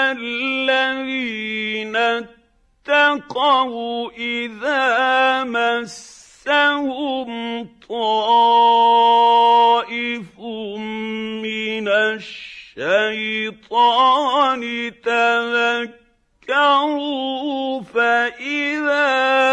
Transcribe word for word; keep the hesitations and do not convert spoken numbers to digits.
الذين اتقوا إذا مسهم طائف من الشيطان تذكروا فإذا